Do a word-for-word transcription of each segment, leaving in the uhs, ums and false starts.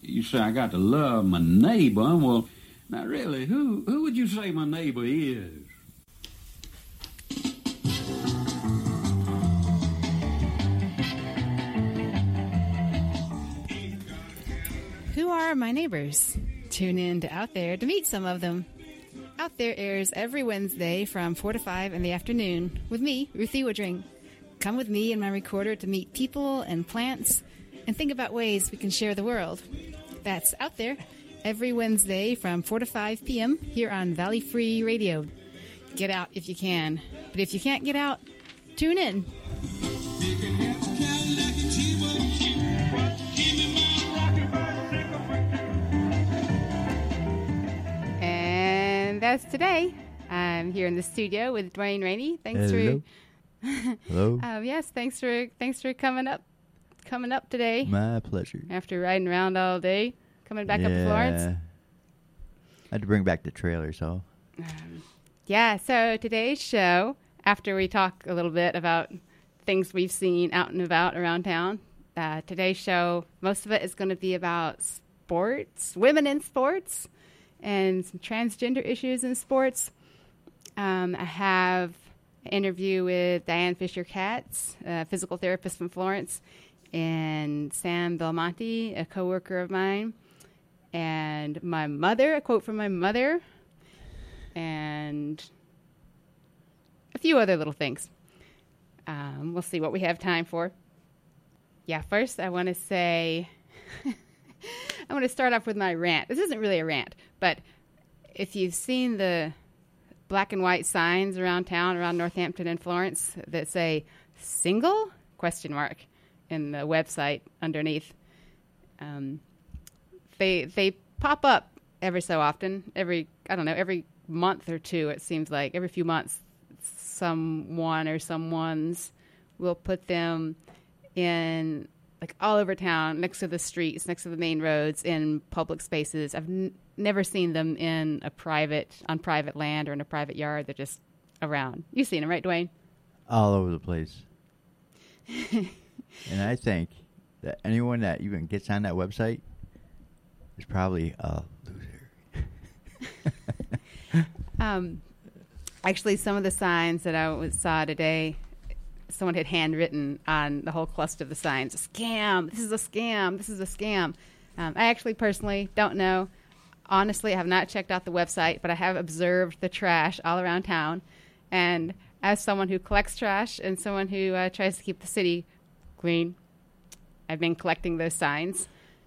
You say I got to love my neighbor. Well, now really, who who would you say my neighbor is? Who are my neighbors? Tune in to Out There to meet some of them. Out There airs every Wednesday from four to five in the afternoon with me, Ruthie Woodring. Come with me and my recorder to meet people and plants and think about ways we can share the world. That's Out There every Wednesday from four to five p.m. here on Valley Free Radio. Get out if you can. But if you can't get out, tune in. And that's today. I'm here in the studio with Dwayne Rainey. Thanks Hello. for Hello. um, yes, thanks for thanks for coming up coming up today. My pleasure. After riding around all day, coming back yeah. up to Florence. I had to bring back the trailer, so. Um, yeah, so today's show, after we talk a little bit about things we've seen out and about around town, uh, today's show, most of it is going to be about sports, women in sports, and some transgender issues in sports. Um, I have an interview with Diane Fisher-Katz, a physical therapist from Florence, and Sam Belmonte, a coworker of mine, and my mother, a quote from my mother, and a few other little things. Um, we'll see what we have time for. Yeah, first I want to say, I want to start off with my rant. This isn't really a rant, but if you've seen the black and white signs around town, around Northampton and Florence, that say single, question mark, in the website underneath, um, they they pop up every so often, every, I don't know, every month or two, it seems like. Every few months, someone or someone's will put them in, like, all over town, next to the streets, next to the main roads, in public spaces. I've n- never seen them in a private, on private land or in a private yard. They're just around. You've seen them, right, Dwayne? All over the place. And I think that anyone that even gets on that website is probably a loser. um, actually, some of the signs that I was, saw today, someone had handwritten on the whole cluster of the signs, a scam, this is a scam, this is a scam. Um, I actually personally don't know. Honestly, I have not checked out the website, but I have observed the trash all around town. And as someone who collects trash and someone who uh, tries to keep the city clean, I've been collecting those signs.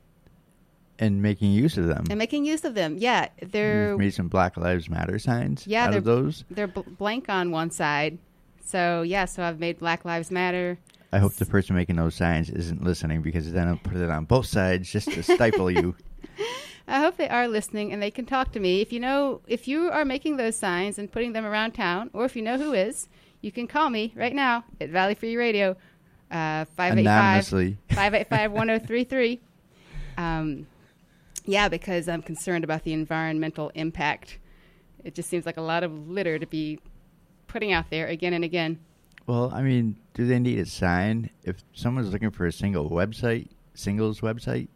And making use of them. And making use of them, yeah. They're You've made some Black Lives Matter signs yeah, out of those. They're bl- blank on one side. So, yeah, so I've made Black Lives Matter. I hope the person making those signs isn't listening, because then I'll put it on both sides just to stifle you. I hope they are listening and they can talk to me. If you know, if you are making those signs and putting them around town, or if you know who is, you can call me right now at Valley Free Radio, uh, five eight five, five eight five, one oh three three. Um, yeah, because I'm concerned about the environmental impact. It just seems like a lot of litter to be putting out there again and again. Well, I mean, do they need a sign? If someone's looking for a single website, singles website,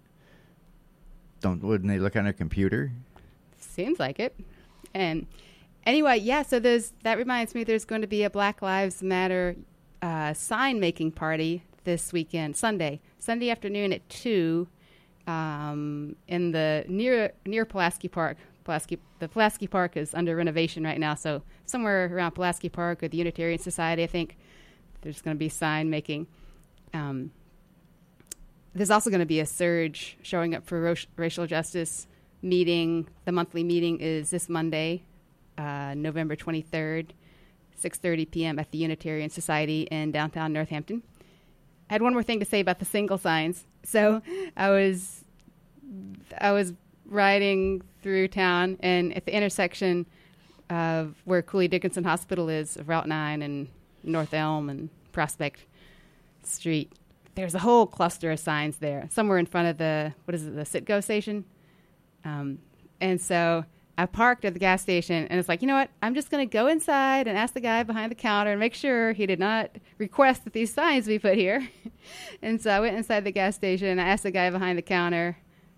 don't wouldn't they look on their computer? Seems like it. And anyway, yeah, so there's that reminds me there's going to be a Black Lives Matter uh, sign-making party this weekend, Sunday. Sunday afternoon at two um, in the near near Pulaski Park. Pulaski, the Pulaski Park is under renovation right now, so somewhere around Pulaski Park or the Unitarian Society, I think, there's going to be sign-making. Um, there's also going to be a surge showing up for ro- racial justice meeting. The monthly meeting is this Monday, uh, November twenty-third, six thirty p.m. at the Unitarian Society in downtown Northampton. I had one more thing to say about the single signs. So I was I was riding through town, and at the intersection of where Cooley Dickinson Hospital is, of Route nine and North Elm and Prospect Street, there's a whole cluster of signs there, somewhere in front of the, what is it, the Citgo station. Um, and so I parked at the gas station, and it's like, you know what? I'm just going to go inside and ask the guy behind the counter and make sure he did not request that these signs be put here. And so I went inside the gas station, and I asked the guy behind the counter,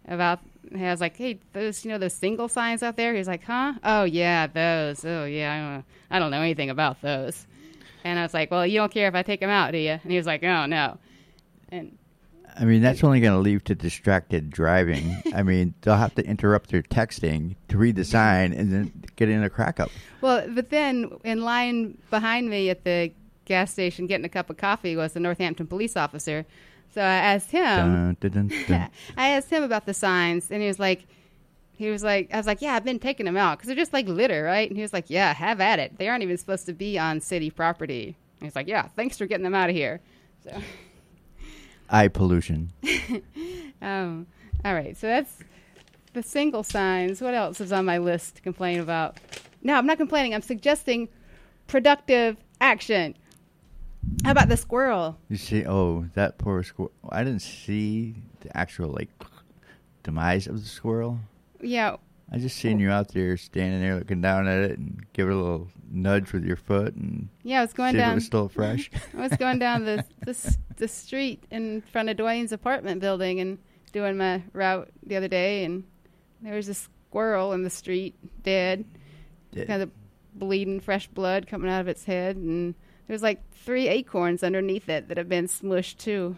about. I was like, hey, those, you know, those single signs out there? He's like, huh? Oh, yeah, those. Oh, yeah, I don't know, I don't know anything about those. And I was like, well, you don't care if I take them out, do you? And he was like, oh, no. And I mean, that's only going to lead to distracted driving. I mean, they'll have to interrupt their texting to read the sign and then get in a crack up. Well, but then in line behind me at the gas station getting a cup of coffee was the Northampton police officer. So I asked him, Dun, dun, dun, dun. I asked him about the signs, and he was like, he was like, I was like, yeah, I've been taking them out because they're just like litter, right? And he was like, yeah, have at it. They aren't even supposed to be on city property. And he's like, yeah, thanks for getting them out of here. So, Eye pollution. um, all right, so that's the single signs. What else is on my list to complain about? No, I'm not complaining. I'm suggesting productive action. How about the squirrel? You see, oh, that poor squirrel. I didn't see the actual, like, demise of the squirrel. Yeah. I just seen you out there standing there looking down at it and give it a little nudge with your foot and yeah, I was going see down. if it was still fresh. I was going down the, the the street in front of Dwayne's apartment building and doing my route the other day, and there was a squirrel in the street, dead, Dead. kind of bleeding fresh blood coming out of its head, and there was like three acorns underneath it that have been smushed too.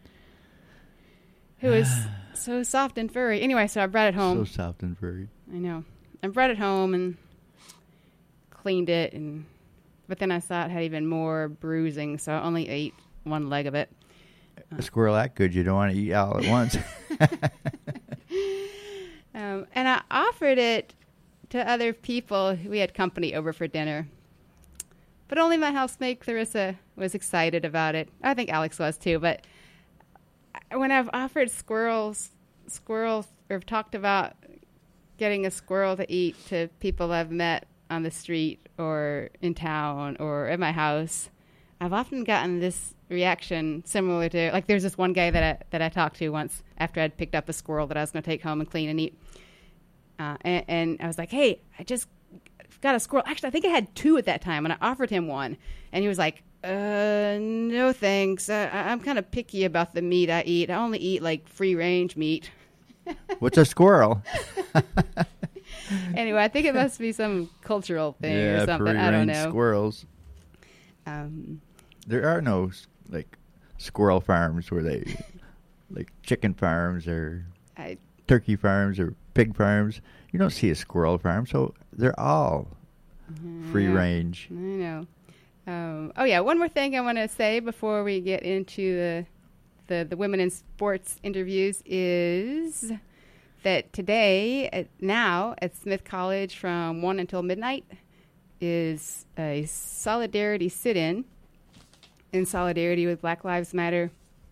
It was so soft and furry. Anyway, so I brought it home. So soft and furry. I know. I brought it home and cleaned it, and but then I saw it had even more bruising, so I only ate one leg of it. A squirrel that good, you don't want to eat all at once. um, and I offered it to other people. We had company over for dinner. But only my housemate, Clarissa, was excited about it. I think Alex was too. But when I've offered squirrels, squirrels, or talked about getting a squirrel to eat to people I've met on the street or in town or at my house, I've often gotten this reaction similar to, like, there's this one guy that I, that I talked to once after I'd picked up a squirrel that I was going to take home and clean and eat. Uh, and, and I was like, hey, I just got a squirrel. Actually, I think I had two at that time, and I offered him one. And he was like, uh, no thanks. Uh, I, I'm kind of picky about the meat I eat. I only eat, like, free-range meat. What's a squirrel? Anyway, I think it must be some cultural thing yeah, or something. I don't know. Squirrels. Um, there are no, like, squirrel farms where they, like, chicken farms or I, turkey farms or pig farms. You don't see a squirrel farm, so they're all free yeah, range. I know. Um, oh, yeah, one more thing I want to say before we get into the, the, the women in sports interviews is that today, at, now, at Smith College from one until midnight is a solidarity sit-in in solidarity with Black Lives Matter.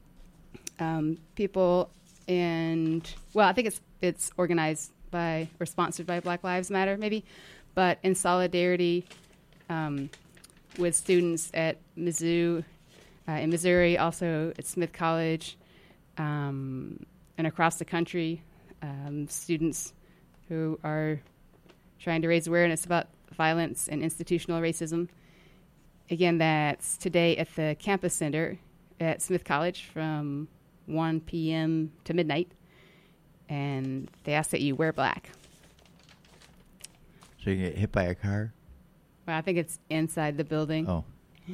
Um, people and, well, I think it's it's organized by or sponsored by Black Lives Matter, maybe, but in solidarity um, with students at Mizzou, uh, in Missouri, also at Smith College, um, and across the country, um, students who are trying to raise awareness about violence and institutional racism. Again, that's today at the Campus Center at Smith College from one p.m. to midnight. And they ask that you wear black. So you get hit by a car? Well, I think it's inside the building. Oh.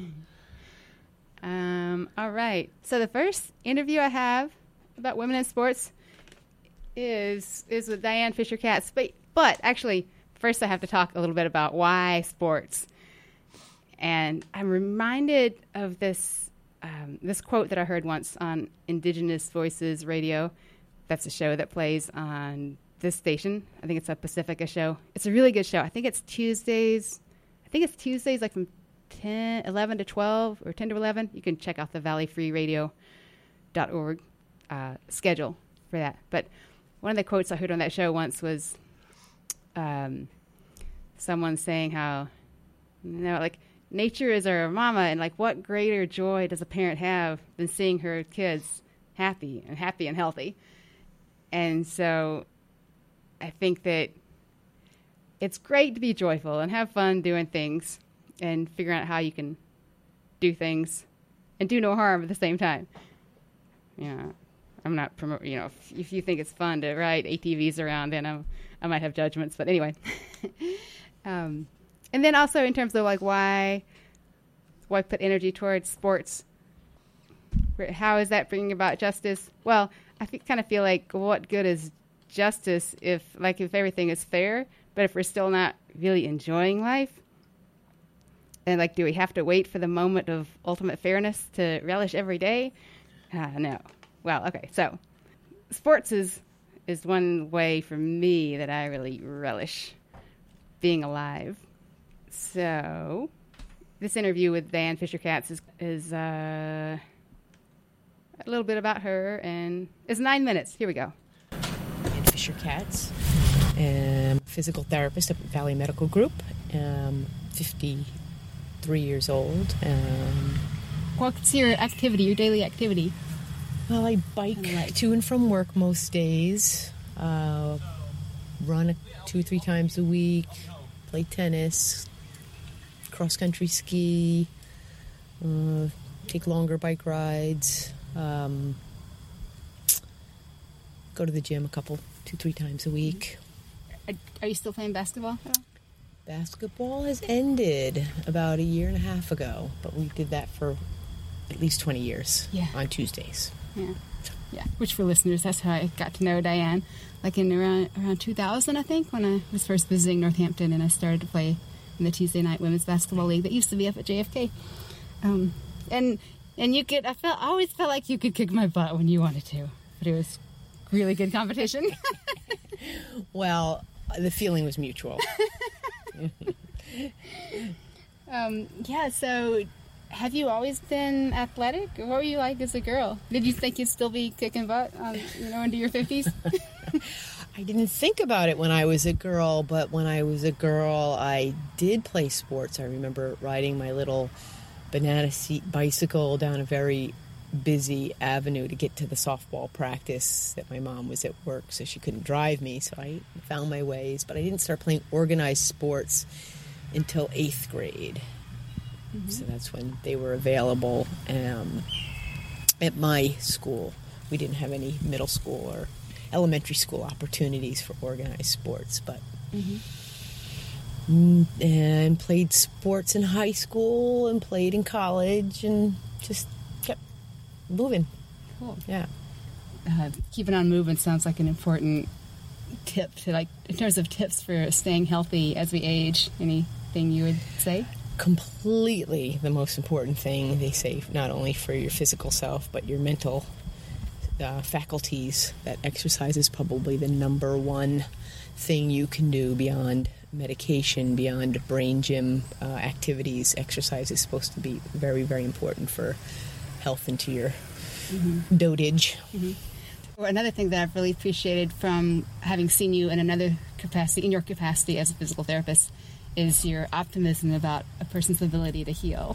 Um, all right. So the first interview I have about women in sports is is with Diane Fisher-Katz. But, but actually, first I have to talk a little bit about why sports. And I'm reminded of this um, this quote that I heard once on Indigenous Voices Radio. That's a show that plays on this station. I think it's a Pacifica show. It's a really good show. I think it's Tuesdays. I think it's Tuesdays like from ten, eleven to twelve or ten to eleven. You can check out the valley free radio dot org uh, schedule for that. But one of the quotes I heard on that show once was um, someone saying how, you know, like, nature is our mama, and like, what greater joy does a parent have than seeing her kids happy and happy and healthy? And so I think that it's great to be joyful and have fun doing things and figuring out how you can do things and do no harm at the same time. Yeah. I'm not promoting, you know, if, if you think it's fun to ride A T Vs around, then I'm, I might have judgments. But anyway. um, and then also in terms of like why, why put energy towards sports? How is that bringing about justice? Well, I think, kind of feel like what good is justice if, like, if everything is fair, but if we're still not really enjoying life? And, like, do we have to wait for the moment of ultimate fairness to relish every day? Uh, no. Well, okay, so sports is, is one way for me that I really relish being alive. So this interview with Diane Fisher Katz is, is uh, a little bit about her, and it's nine minutes. Here we go. Diane Fisher Katz, um, physical therapist at Valley Medical Group, um, fifty-three years old. Um, What's your activity, your daily activity? Well, I bike Right. to and from work most days, uh, run a, two or three times a week, play tennis, cross-country ski, uh, take longer bike rides, um, go to the gym a couple, two, three times a week. Are, are you still playing basketball at all? Basketball has ended about a year and a half ago, but we did that for at least twenty years Yeah. on Tuesdays. Yeah, yeah. Which for listeners, that's how I got to know Diane. Like in around around two thousand, I think, when I was first visiting Northampton, and I started to play in the Tuesday night women's basketball league that used to be up at J F K. Um, and and you could, I felt, I always felt like you could kick my butt when you wanted to, but it was really good competition. Well, the feeling was mutual. um, yeah. So, have you always been athletic? What were you like as a girl? Did you think you'd still be kicking butt, um, you know, into your fifties? I didn't think about it when I was a girl, but when I was a girl, I did play sports. I remember riding my little banana seat bicycle down a very busy avenue to get to the softball practice that my mom was at work, so she couldn't drive me, so I found my ways. But I didn't start playing organized sports until eighth grade. Mm-hmm. So that's when they were available. Um, at my school, we didn't have any middle school or elementary school opportunities for organized sports, but mm-hmm. and played sports in high school and played in college and just kept moving. Cool. Yeah. Uh, keeping on moving sounds like an important tip to, like, in terms of tips for staying healthy as we age. Anything you would say? Completely the most important thing, they say, not only for your physical self, but your mental uh, faculties. That exercise is probably the number one thing you can do beyond medication, beyond brain gym uh, activities. Exercise is supposed to be very, very important for health into your mm-hmm. dotage. Mm-hmm. Well, another thing that I've really appreciated from having seen you in another capacity, in your capacity as a physical therapist, is your optimism about a person's ability to heal.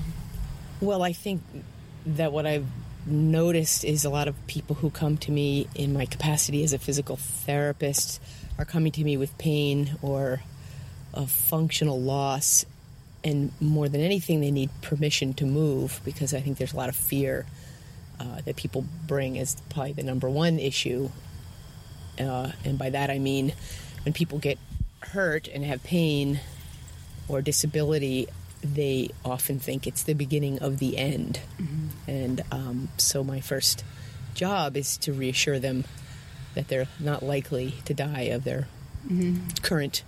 Well, I think that what I've noticed is a lot of people who come to me in my capacity as a physical therapist are coming to me with pain or a functional loss, and more than anything, they need permission to move, because I think there's a lot of fear uh, that people bring as probably the number one issue. Uh, and by that I mean when people get hurt and have pain or disability, they often think it's the beginning of the end. Mm-hmm. And um, so my first job is to reassure them that they're not likely to die of their mm-hmm. current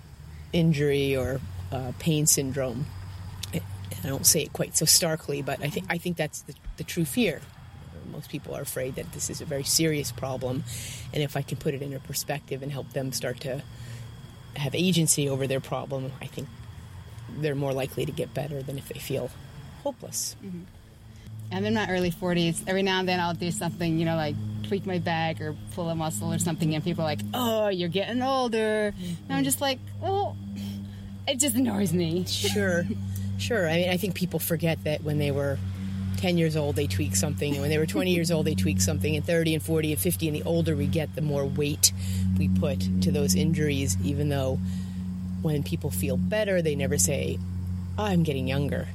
injury or uh, pain syndrome. I don't say it quite so starkly, but I think I think that's the, the true fear. Most people are afraid that this is a very serious problem, and if I can put it into perspective and help them start to have agency over their problem, I think they're more likely to get better than if they feel hopeless. Mm-hmm. I'm in my early forties. Every now and then I'll do something, you know, like tweak my back or pull a muscle or something, and people are like, oh, you're getting older. Mm-hmm. And I'm just like, well, it just annoys me. Sure, sure. I mean, I think people forget that when they were ten years old, they tweak something, and when they were twenty years old, they tweak something, and thirty and forty and fifty, and the older we get, the more weight we put to those injuries, even though when people feel better, they never say, oh, I'm getting younger.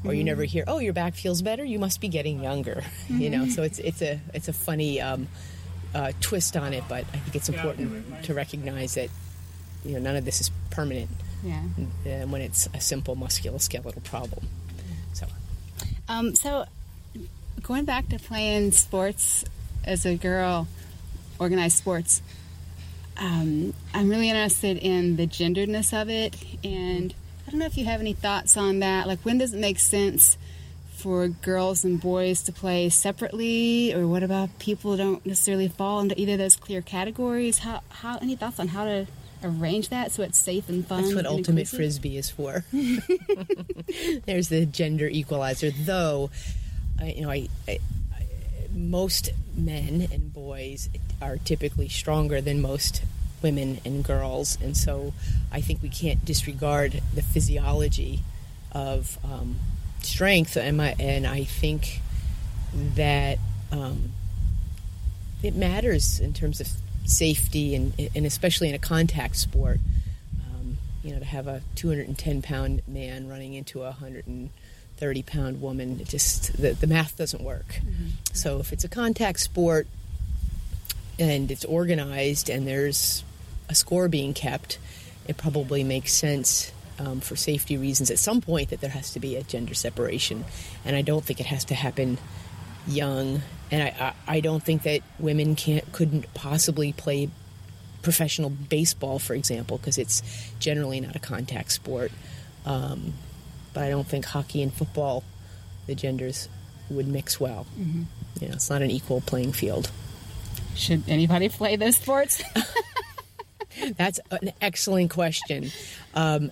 or you never hear, "Oh, your back feels better. You must be getting younger." Mm-hmm. You know, so it's it's a it's a funny um, uh, twist on it, but I think it's important to recognize that you know none of this is permanent. Yeah. Uh, when it's a simple musculoskeletal problem. So, um, so going back to playing sports as a girl, organized sports. Um, I'm really interested in the genderedness of it, and I don't know if you have any thoughts on that. Like, when does it make sense for girls and boys to play separately, or what about people who don't necessarily fall into either of those clear categories? How, how, any thoughts on how to arrange that so it's safe and fun? That's what and Ultimate inclusive? Frisbee is for. There's the gender equalizer, though. I, you know, I, I, I, most men and boys are typically stronger than most women and girls, and so I think we can't disregard the physiology of um, strength. And, my, and I think that um, it matters in terms of safety, and, and especially in a contact sport. Um, you know, to have a two hundred ten pound man running into a one hundred thirty pound woman, it just the, the math doesn't work. Mm-hmm. So if it's a contact sport and it's organized and there's a score being kept, it probably makes sense um, for safety reasons at some point that there has to be a gender separation. And I don't think it has to happen young. And I, I, I don't think that women can't couldn't possibly play professional baseball, for example, because it's generally not a contact sport. Um, but I don't think hockey and football, the genders would mix well. Mm-hmm. You know, it's not an equal playing field. Should anybody play those sports? That's an excellent question. Um,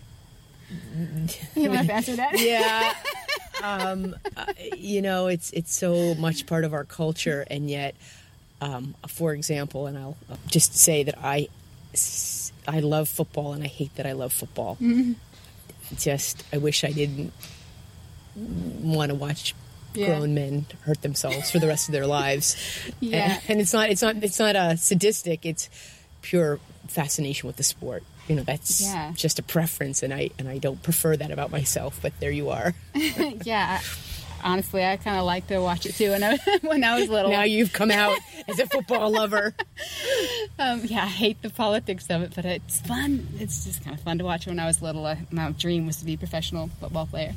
you want to answer that? Yeah. Um, uh, you know, it's it's so much part of our culture, and yet, um, for example, and I'll just say that I, I love football, and I hate that I love football. Mm-hmm. Just, I wish I didn't want to watch yeah. grown men hurt themselves for the rest of their lives. Yeah, and, and it's not it's not it's not a sadistic. It's pure fascination with the sport. You know, that's yeah. just a preference, and I and I don't prefer that about myself. But there you are. Yeah, I, honestly, I kind of like to watch it too. When I when I was little. Now you've come out as a football lover. Um, yeah, I hate the politics of it, but it's fun. It's just kind of fun to watch. When I was little, I, my dream was to be a professional football player.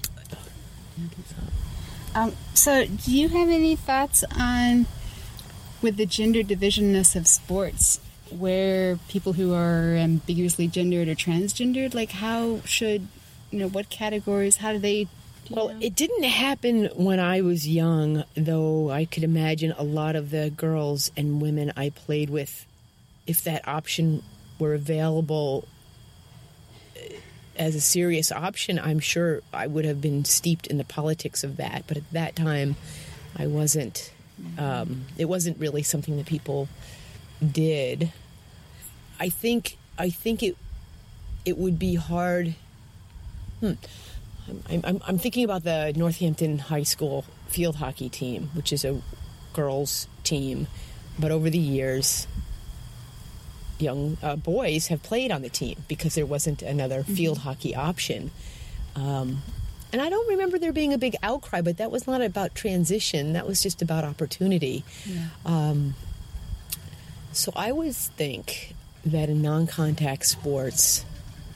Um, so, do you have any thoughts on with the gender divisionness of sports? Where people who are ambiguously gendered or transgendered, like how should, you know, what categories, how do they... Do well, know? It didn't happen when I was young, though I could imagine a lot of the girls and women I played with, if that option were available as a serious option, I'm sure I would have been steeped in the politics of that. But at that time, I wasn't, um, it wasn't really something that people did. I think I think it it would be hard. Hmm. I'm, I'm I'm thinking about the Northampton High School field hockey team, which is a girls' team, but over the years, young uh, boys have played on the team because there wasn't another mm-hmm. field hockey option. Um, and I don't remember there being a big outcry, but that was not about transition. That was just about opportunity. Yeah. Um, So I always think that in non-contact sports,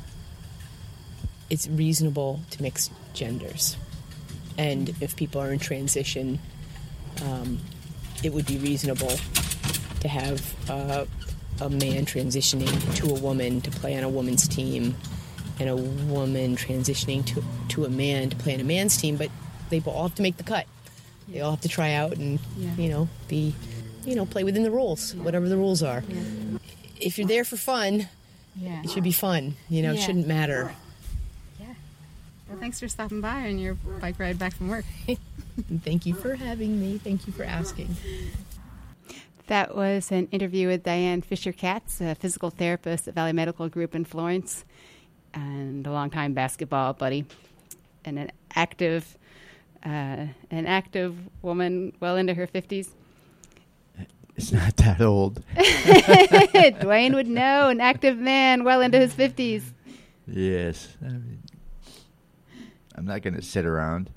it's reasonable to mix genders. And if people are in transition, um, it would be reasonable to have uh, a man transitioning to a woman to play on a woman's team, and a woman transitioning to, to a man to play on a man's team, but they all have to make the cut. They all have to try out and, yeah. you know, be... you know, play within the rules, yeah. whatever the rules are. Yeah. If you're there for fun, yeah. it should be fun. You know, yeah. it shouldn't matter. Yeah. Well, thanks for stopping by on your bike ride back from work. Thank you for having me. Thank you for asking. That was an interview with Diane Fisher-Katz, a physical therapist at Valley Medical Group in Florence, and a longtime basketball buddy, and an active, uh, an active woman well into her fifties. It's not that old. Dwayne would know, an active man well into his fifties. Yes. I mean, I'm not going to sit around.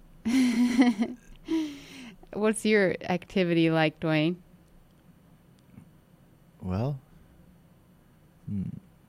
What's your activity like, Dwayne? Well, hmm.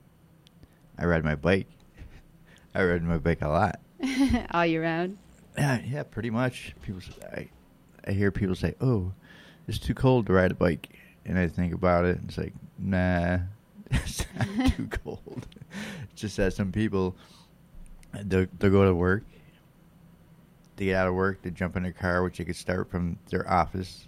I ride my bike. I ride my bike a lot. All year round? Yeah, yeah, pretty much. People, I, I hear people say, "Oh, it's too cold to ride a bike," and I think about it, and it's like, nah, it's not too cold. It's just that some people, they'll, they'll go to work. They get out of work, they jump in their car, which they could start from their office.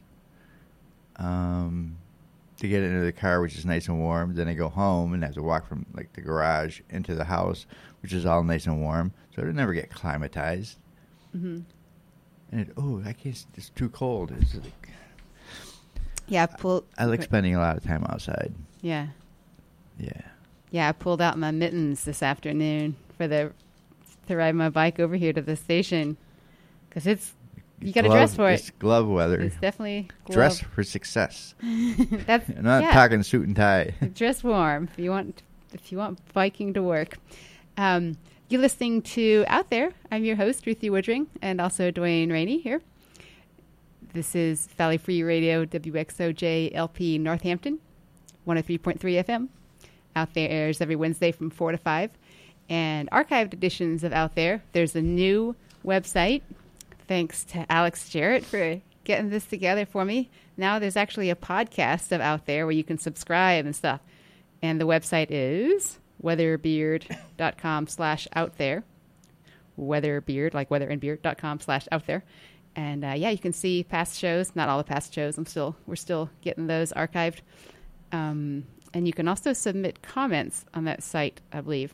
Um, they get into the car, which is nice and warm. Then they go home and have to walk from like the garage into the house, which is all nice and warm. So they never get climatized. Mm-hmm. And it, oh, I can't. It's too cold. It's like, yeah, I pulled. I like spending a lot of time outside. Yeah. Yeah. Yeah, I pulled out my mittens this afternoon for the to ride my bike over here to the station. Because it's, you got to dress for it. It's glove weather. It's definitely glove. Dress for success. That's I'm not yeah. talking suit and tie. Dress warm if you want. If you want biking to work. Um, you're listening to Out There. I'm your host, Ruthie Woodring, and also Dwayne Rainey here. This is Valley Free Radio, W X O J L P Northampton, one oh three point three F M. Out There airs every Wednesday from four to five. And archived editions of Out There. There's a new website. Thanks to Alex Jarrett for getting this together for me. Now there's actually a podcast of Out There where you can subscribe and stuff. And the website is weatherbeard.com slash out there. Weatherbeard, like weather and beard.com slash out there. And uh, yeah, you can see past shows. Not all the past shows. I'm still, we're still getting those archived. Um, and you can also submit comments on that site, I believe.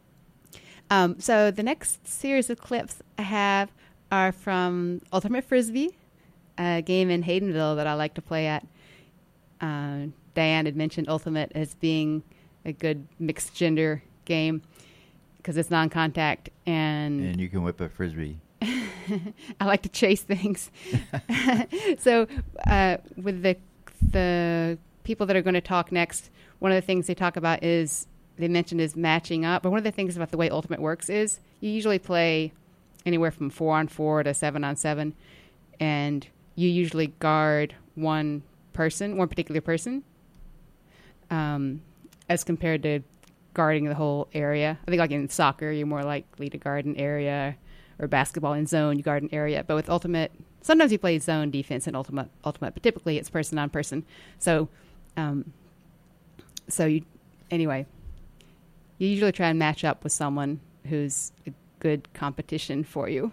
Um, so the next series of clips I have are from Ultimate Frisbee, a game in Haydenville that I like to play at. Uh, Diane had mentioned Ultimate as being a good mixed gender game because it's non-contact and and you can whip a Frisbee. I like to chase things. So uh, with the the people that are going to talk next, one of the things they talk about is they mentioned is matching up. But one of the things about the way Ultimate works is you usually play anywhere from four on four to seven on seven, and you usually guard one person, one particular person, um, as compared to guarding the whole area. I think like in soccer, you're more likely to guard an area, or basketball in zone, you guard an area. But with Ultimate, sometimes you play zone defense in Ultimate, Ultimate, but typically it's person on person. So, um, so you, anyway, you usually try and match up with someone who's a good competition for you.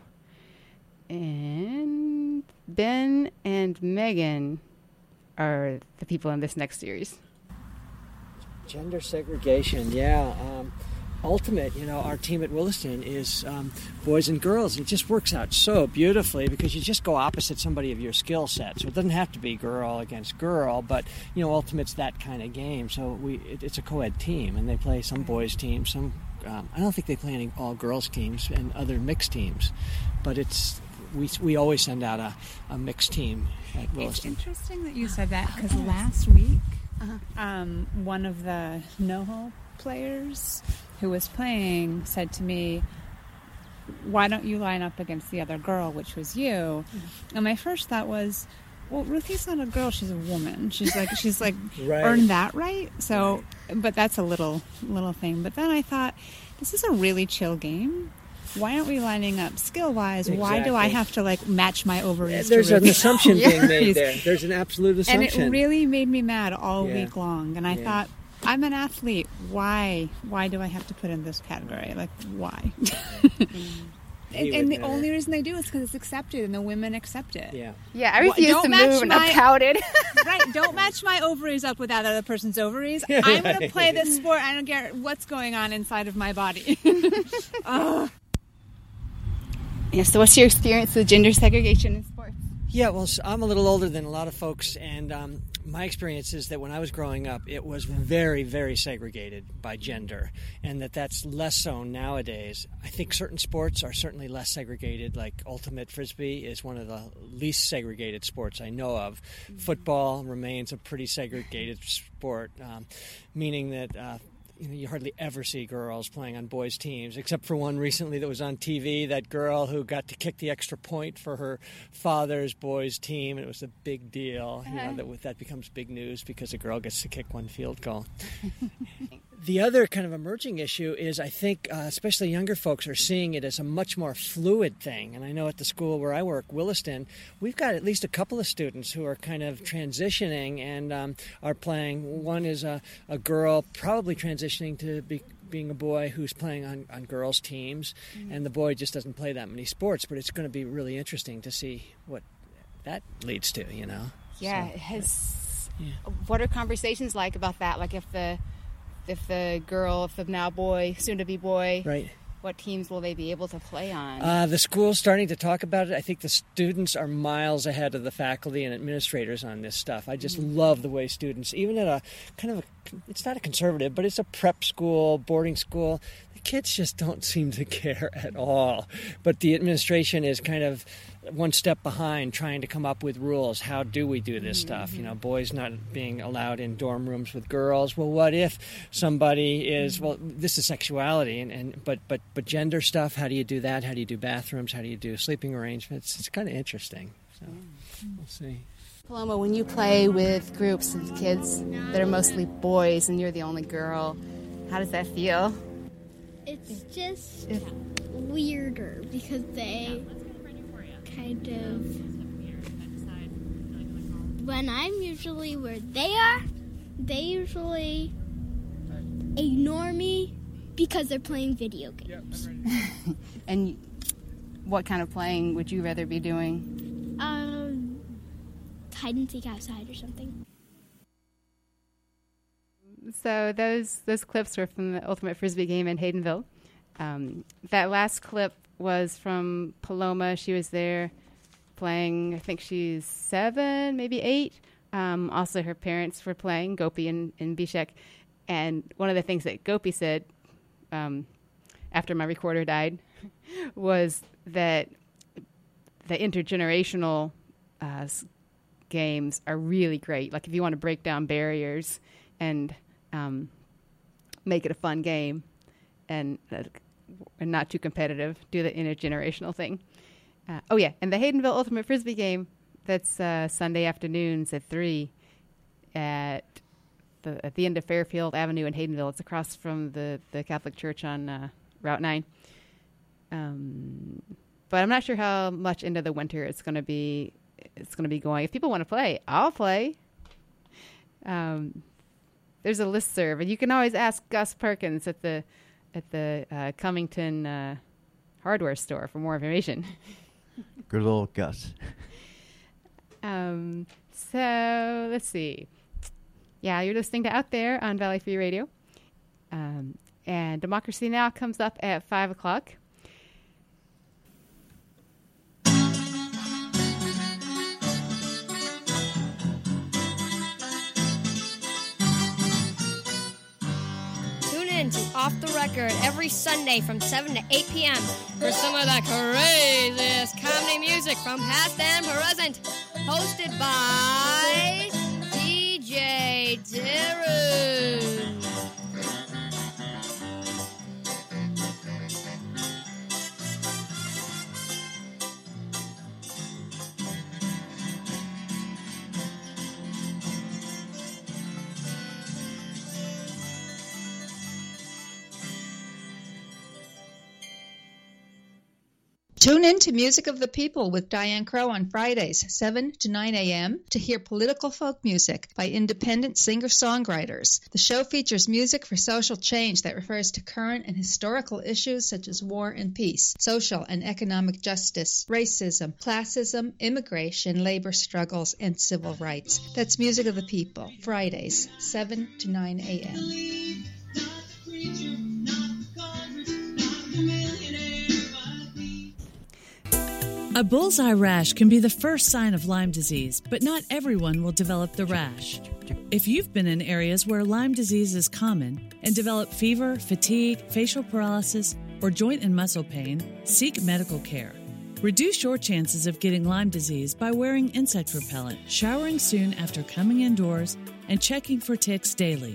And Ben and Megan are the people in this next series. Gender segregation, yeah. Um, Ultimate, you know, our team at Williston is um, boys and girls. It just works out so beautifully because you just go opposite somebody of your skill set. So it doesn't have to be girl against girl, but, you know, Ultimate's that kind of game. So we it, it's a co-ed team, and they play some boys teams, some, um, I don't think they play any all-girls teams and other mixed teams, but it's, we we always send out a, a mixed team at Williston. It's interesting that you said that because last week, uh-huh. um, one of the NoHo players who was playing said to me, why don't you line up against the other girl, which was you? Mm-hmm. And my first thought was, well, Ruthie's not a girl, she's a woman. She's like, she's like right. earned that right. So, right. But that's a little, little thing. But then I thought, this is a really chill game. Why aren't we lining up skill-wise? Exactly. Why do I have to, like, match my ovaries There's to an assumption yeah. being made there. There's an absolute assumption. And it really made me mad all yeah. week long. And I yeah. thought, I'm an athlete. Why? Why do I have to put in this category? Like, why? and and the only reason they do is because it's accepted, and the women accept it. Yeah. Yeah, I refuse well, to move, and my, I'm pouted. Right, don't match my ovaries up with that other person's ovaries. I'm going to play this sport. I don't care what's going on inside of my body. oh. Yeah, so what's your experience with gender segregation in sports? Yeah, well, I'm a little older than a lot of folks, and um, my experience is that when I was growing up, it was very, very segregated by gender, and that that's less so nowadays. I think certain sports are certainly less segregated, like Ultimate Frisbee is one of the least segregated sports I know of. Mm-hmm. Football remains a pretty segregated sport, um, meaning that uh, you know, you hardly ever see girls playing on boys' teams, except for one recently that was on T V, that girl who got to kick the extra point for her father's boys' team, and it was a big deal. You know, that, that becomes big news because a girl gets to kick one field goal. The other kind of emerging issue is, I think, uh, especially younger folks are seeing it as a much more fluid thing. And I know at the school where I work, Williston, we've got at least a couple of students who are kind of transitioning and um, are playing. One is a, a girl probably transitioning to be, being a boy who's playing on, on girls' teams, mm-hmm. and the boy just doesn't play that many sports. But it's going to be really interesting to see what that leads to, you know? Yeah. So, it has, yeah. What are conversations like about that? Like if the... If the girl, if the now boy, soon-to-be boy, right. what teams will they be able to play on? Uh, the school's starting to talk about it. I think the students are miles ahead of the faculty and administrators on this stuff. I just mm-hmm. love the way students, even at a kind of a, it's not a conservative, but it's a prep school, boarding school, the kids just don't seem to care at all. But the administration is kind of one step behind, trying to come up with rules. How do we do this mm-hmm. stuff? You know, boys not being allowed in dorm rooms with girls. Well, what if somebody is, well, this is sexuality, and, and but, but, but gender stuff, how do you do that? How do you do bathrooms? How do you do sleeping arrangements? It's kind of interesting. So we'll see. Paloma, when you play with groups of kids that are mostly boys and you're the only girl, how does that feel? It's just weirder because they kind of, when I'm usually where they are, they usually ignore me because they're playing video games. And what kind of playing would you rather be doing? Um, hide and seek outside or something. So those those clips were from the Ultimate Frisbee game in Haydenville. Um, that last clip was from Paloma. She was there playing, I think she's seven, maybe eight. Um, also, her parents were playing, Gopi and, and Bishek. And one of the things that Gopi said um, after my recorder died was that the intergenerational uh, games are really great. Like if you want to break down barriers and um, make it a fun game and uh, and not too competitive, do the intergenerational thing. Uh, oh, yeah, and the Haydenville Ultimate Frisbee game, that's uh, Sunday afternoons at three at the at the end of Fairfield Avenue in Haydenville. It's across from the, the Catholic Church on uh, Route nine. Um, but I'm not sure how much into the winter it's going to be it's going to be going. If people want to play, I'll play. Um, there's a listserv, and you can always ask Gus Perkins at the at the uh, Cummington uh, hardware store for more information. Good old Gus. um, so let's see. Yeah, you're listening to Out There on Valley Free Radio. Um, and Democracy Now! Comes up at five o'clock. To Off the Record every Sunday from seven to eight p.m. for some of the craziest comedy music from past and present. Hosted by D J Darren. Tune in to Music of the People with Diane Crow on Fridays, seven to nine a.m. to hear political folk music by independent singer-songwriters. The show features music for social change that refers to current and historical issues such as war and peace, social and economic justice, racism, classism, immigration, labor struggles, and civil rights. That's Music of the People, Fridays, seven to nine a.m. A bullseye rash can be the first sign of Lyme disease, but not everyone will develop the rash. If you've been in areas where Lyme disease is common and develop fever, fatigue, facial paralysis, or joint and muscle pain, seek medical care. Reduce your chances of getting Lyme disease by wearing insect repellent, showering soon after coming indoors, and checking for ticks daily.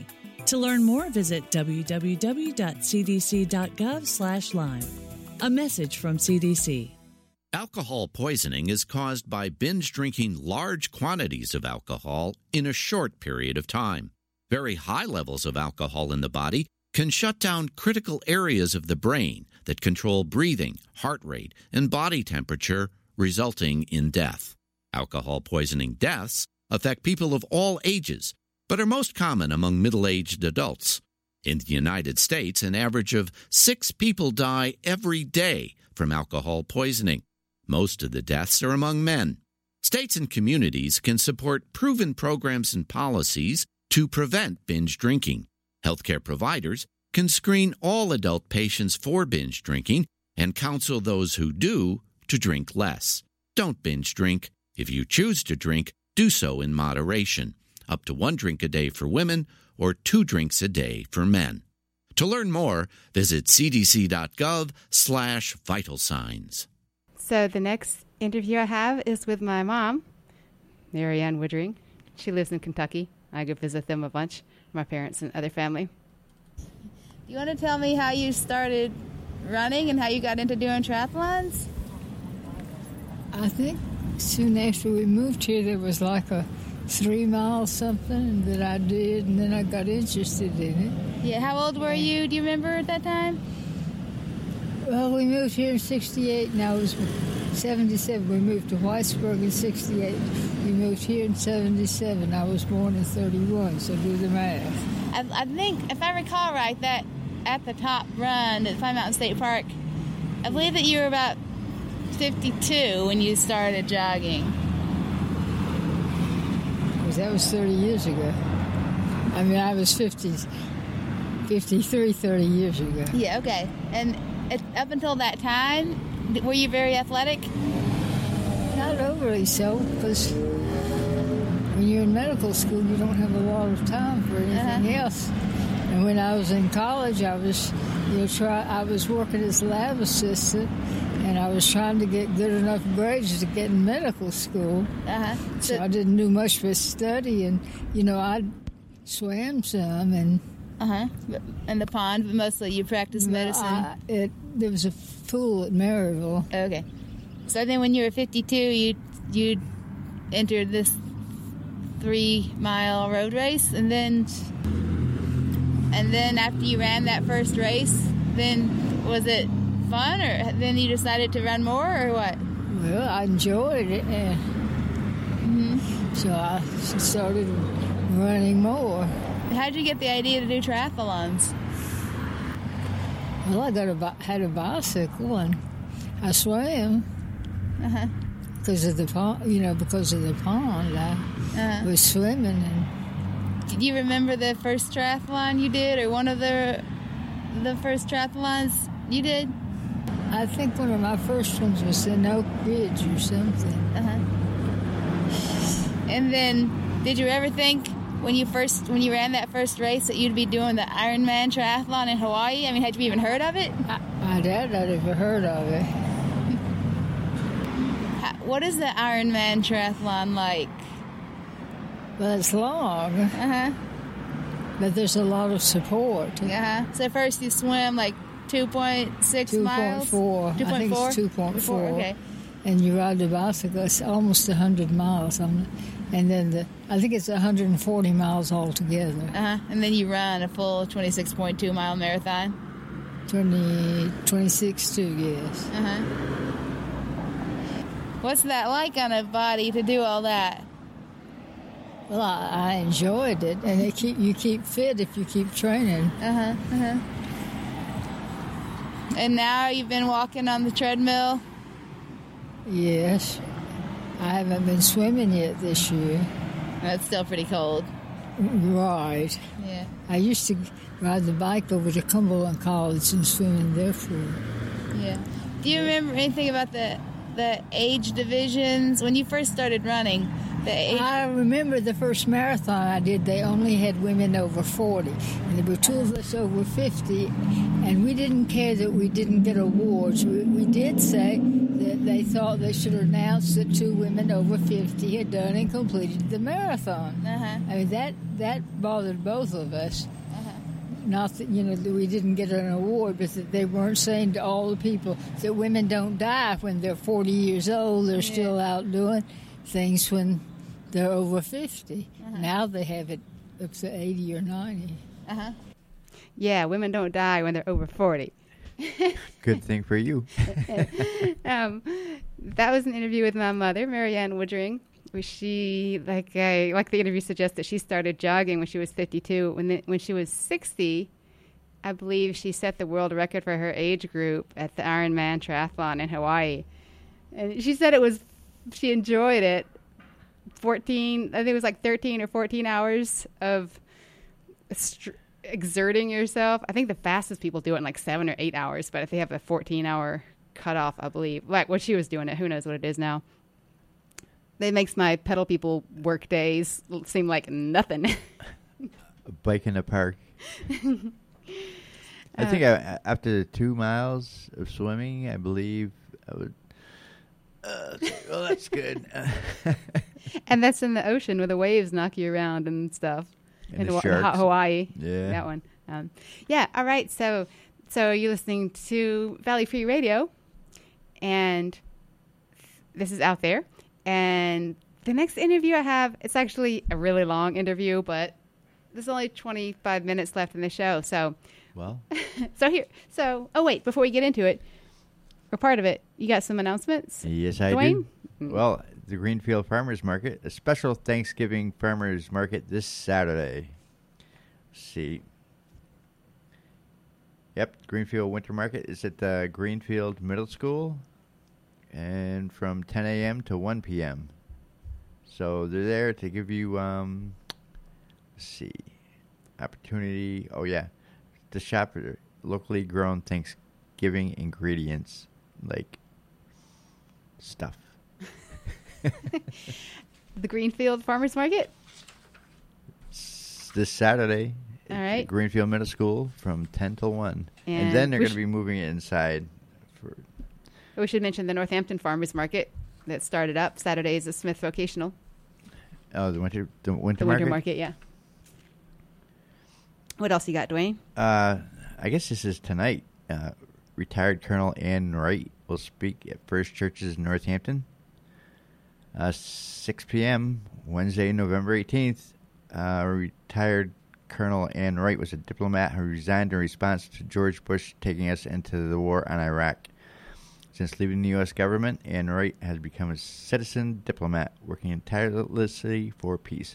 To learn more, visit w w w dot c d c dot gov slash Lyme. A message from C D C. Alcohol poisoning is caused by binge drinking large quantities of alcohol in a short period of time. Very high levels of alcohol in the body can shut down critical areas of the brain that control breathing, heart rate, and body temperature, resulting in death. Alcohol poisoning deaths affect people of all ages, but are most common among middle-aged adults. In the United States, an average of six people die every day from alcohol poisoning. Most of the deaths are among men. States and communities can support proven programs and policies to prevent binge drinking. Healthcare providers can screen all adult patients for binge drinking and counsel those who do to drink less. Don't binge drink. If you choose to drink, do so in moderation. Up to one drink a day for women or two drinks a day for men. To learn more, visit c d c dot gov slash vital signs. So the next interview I have is with my mom, Mary Ann Woodring. She lives in Kentucky. I go visit them a bunch, my parents and other family. You want to tell me how you started running and how you got into doing triathlons? I think soon after we moved here, there was like a three mile something that I did, and then I got interested in it. Yeah, how old were you? Do you remember at that time? Well, we moved here in sixty-eight, and I was seventy-seven. We moved to Whitesburg in sixty-eight. We moved here in seventy-seven. I was born in thirty-one, so do the math. I, I think, if I recall right, that at the top run at Pine Mountain State Park, I believe that you were about fifty-two when you started jogging. Because that was thirty years ago. I mean, I was fifty, fifty-three thirty years ago. Yeah, okay. And it, up until that time, were you very athletic? Not overly so, because when you're in medical school, you don't have a lot of time for anything uh-huh. else. And when I was in college, I was, you know, try. I was working as a lab assistant, and I was trying to get good enough grades to get in medical school. Uh-huh. So, so I didn't do much but study, and you know, I swam some and. Uh huh. In the pond, but mostly you practiced medicine. I, it there was a pool at Maryville. Okay. So then, when you were fifty-two, you you entered this three mile road race, and then and then after you ran that first race, then was it fun, or then you decided to run more, or what? Well, I enjoyed it, and mm-hmm. so I started running more. How did you get the idea to do triathlons? Well, I got a had a bicycle and I swam. Uh huh. Because of the pond, you know, because of the pond, I uh-huh. was swimming. And do you remember the first triathlon you did, or one of the the first triathlons you did? I think one of my first ones was in Oak Ridge or something. Uh huh. And then, did you ever think, when you first, when you ran that first race, that you'd be doing the Ironman triathlon in Hawaii? I mean, had you even heard of it? I, I did. I'd never heard of it. How, what is the Ironman triathlon like? Well, it's long. Uh huh. But there's a lot of support. Uh huh. So first you swim like two point six miles. two point four. Two I point think four. it's two point four. Okay. And you ride the bicycle. It's almost a hundred miles. I'm, And then the, I think it's one hundred forty miles altogether. Uh-huh. And then you run a full twenty-six point two mile marathon? twenty, twenty-six too, yes. Uh-huh. What's that like on a body to do all that? Well, I, I enjoyed it, and it keep you keep fit if you keep training. Uh-huh, uh-huh. And now you've been walking on the treadmill? Yes. I haven't been swimming yet this year. Oh, it's still pretty cold. Right. Yeah. I used to ride the bike over to Cumberland College and swim in their pool. Yeah. Do you remember anything about the the age divisions when you first started running? The age... I remember the first marathon I did, they only had women over forty. And there were two of us over fifty, and we didn't care that we didn't get awards. We, we did say that they thought they should announce that two women over fifty had done and completed the marathon. Uh-huh. I mean, that, that bothered both of us. Uh-huh. not that, you know, that we didn't get an award, but that they weren't saying to all the people that women don't die when they're forty years old. They're yeah. still out doing things when they're over fifty. Uh-huh. Now they have it up to eighty or ninety. Uh-huh. Yeah, women don't die when they're over forty. Good thing for you. um, that was an interview with my mother, Marianne Woodring. She, like I, like the interview suggested, she started jogging when she was fifty-two. When the, when she was sixty, I believe she set the world record for her age group at the Ironman triathlon in Hawaii. And she said it was, she enjoyed it. fourteen, I think it was like thirteen or fourteen hours of str- exerting yourself. I think the fastest people do it in like seven or eight hours, but if they have a fourteen hour cutoff, I believe, like what she was doing it, who knows what it is now. It makes my pedal people work days seem like nothing. A bike in the park. I think I, after two miles of swimming, I believe I would. Uh, well, that's good. And that's in the ocean where the waves knock you around and stuff. And in the Haw- sharks. Hawaii. Yeah. That one. Um, yeah. All right. So, so you're listening to Valley Free Radio, and this is Out There. And the next interview I have, it's actually a really long interview, but there's only twenty-five minutes left in the show. So, well, so here, so, oh, wait, before we get into it, or part of it, you got some announcements? Yes, I Dwayne? do. Mm. Well, the Greenfield Farmers Market, a special Thanksgiving Farmers Market this Saturday. Let's see. Yep, Greenfield Winter Market is at the Greenfield Middle School, and from ten a.m. to one p.m. So they're there to give you, um, let's see, opportunity. Oh, yeah, to shop for locally grown Thanksgiving ingredients, like stuff. The Greenfield Farmers Market? S- This Saturday. All right. At Greenfield Middle School from ten till one. And, And then they're we going to sh- be moving it inside. For We should mention the Northampton Farmers Market that started up Saturdays at Smith Vocational. Oh, the winter, the winter The market? Winter Market, yeah. What else you got, Dwayne? Uh, I guess this is tonight. Uh, retired Colonel Ann Wright will speak at First Churches in Northampton. Uh, six p.m. Wednesday, November eighteenth. Uh, retired Colonel Ann Wright was a diplomat who resigned in response to George Bush taking us into the war on Iraq. Since leaving the U S government, Ann Wright has become a citizen diplomat, working tirelessly for peace.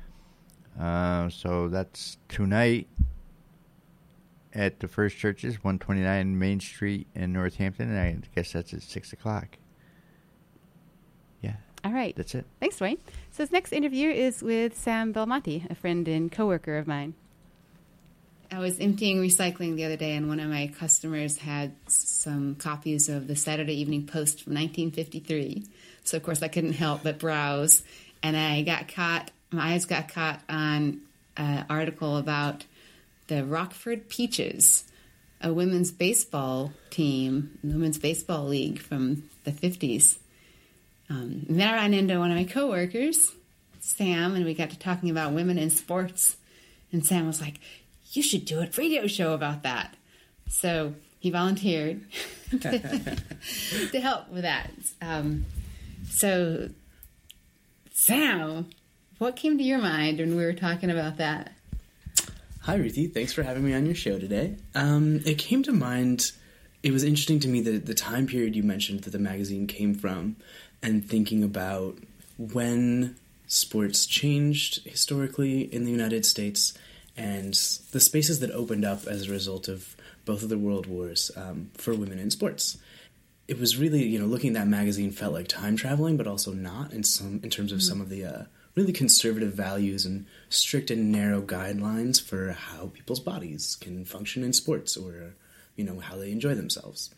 Uh, so that's tonight at the First Churches, one twenty-nine Main Street in Northampton, and I guess that's at six o'clock. Yeah. All right. That's it. Thanks, Dwayne. So this next interview is with Sam Belmonte, a friend and coworker of mine. I was emptying recycling the other day, and one of my customers had some copies of the Saturday Evening Post from nineteen fifty-three. So, of course, I couldn't help but browse. And I got caught, my eyes got caught on an article about the Rockford Peaches, a women's baseball team, women's baseball league from the fifties. Um, and then I ran into one of my coworkers, Sam, and we got to talking about women in sports. And Sam was like, "You should do a radio show about that." So he volunteered to, to help with that. Um, so, Sam, what came to your mind when we were talking about that? Hi, Ruthie. Thanks for having me on your show today. Um, it came to mind, it was interesting to me that the time period you mentioned that the magazine came from, and thinking about when sports changed historically in the United States and the spaces that opened up as a result of both of the world wars um, for women in sports. It was really, you know, looking at that magazine felt like time traveling, but also not in some in terms of mm-hmm. some of the uh, really conservative values and strict and narrow guidelines for how people's bodies can function in sports or, you know, how they enjoy themselves.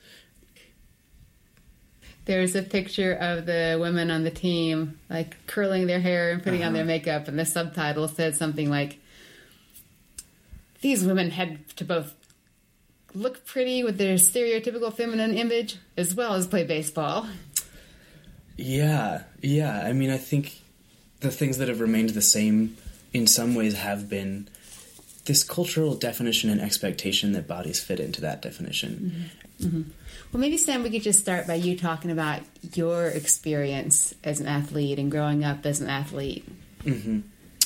There's a picture of the women on the team, like, curling their hair and putting uh-huh. on their makeup, and the subtitle said something like, "These women had to both look pretty with their stereotypical feminine image, as well as play baseball." Yeah, yeah. I mean, I think the things that have remained the same in some ways have been this cultural definition and expectation that bodies fit into that definition. Mm-hmm. Mm-hmm. Well, maybe, Sam, we could just start by you talking about your experience as an athlete and growing up as an athlete. Mm-hmm.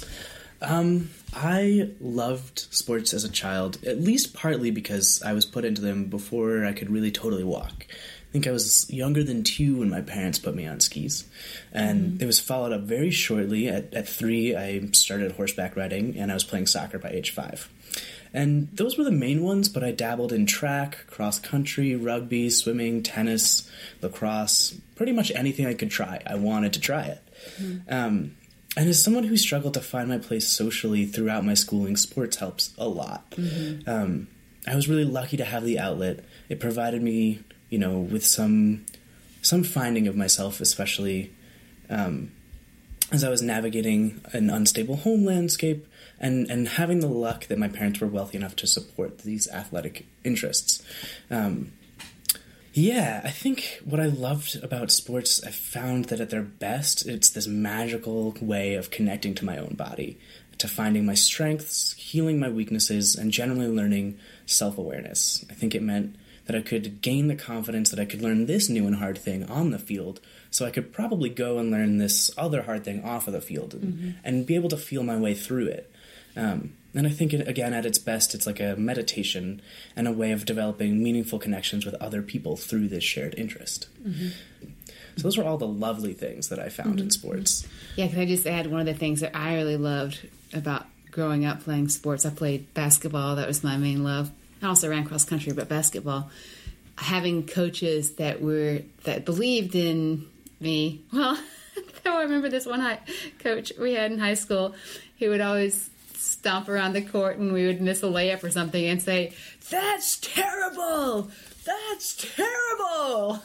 Um, I loved sports as a child, at least partly because I was put into them before I could really totally walk. I think I was younger than two when my parents put me on skis. And mm-hmm. it was followed up very shortly. At, at three, I started horseback riding, and I was playing soccer by age five. And those were the main ones, but I dabbled in track, cross-country, rugby, swimming, tennis, lacrosse, pretty much anything I could try. I wanted to try it. Mm-hmm. Um, and as someone who struggled to find my place socially throughout my schooling, sports helps a lot. Mm-hmm. Um, I was really lucky to have the outlet. It provided me, you know, with some some finding of myself, especially um, as I was navigating an unstable home landscape and, and having the luck that my parents were wealthy enough to support these athletic interests. Um, yeah, I think what I loved about sports, I found that at their best, it's this magical way of connecting to my own body, to finding my strengths, healing my weaknesses, and generally learning self-awareness. I think it meant that I could gain the confidence that I could learn this new and hard thing on the field, so I could probably go and learn this other hard thing off of the field and, mm-hmm. and be able to feel my way through it. Um, and I think, it, again, at its best, it's like a meditation and a way of developing meaningful connections with other people through this shared interest. Mm-hmm. So those were all the lovely things that I found mm-hmm. in sports. Yeah, can I just add one of the things that I really loved about growing up playing sports? I played basketball. That was my main love. I also ran cross country, but basketball. Having coaches that were that believed in me. Well, I remember this one high coach we had in high school. He would always stomp around the court when we would miss a layup or something and say, "That's terrible! That's terrible!"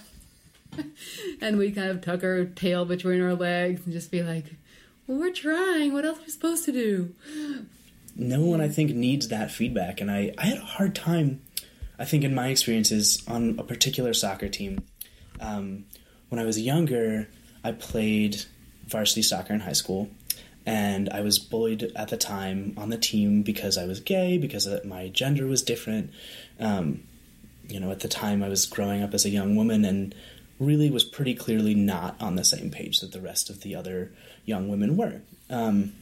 And we'd kind of tuck our tail between our legs and just be like, "Well, we're trying. What else are we supposed to do?" No one, I think, needs that feedback. And I, I had a hard time, I think, in my experiences on a particular soccer team. Um, when I was younger, I played varsity soccer in high school. And I was bullied at the time on the team because I was gay, because my gender was different. Um, you know, at the time I was growing up as a young woman and really was pretty clearly not on the same page that the rest of the other young women were. Um,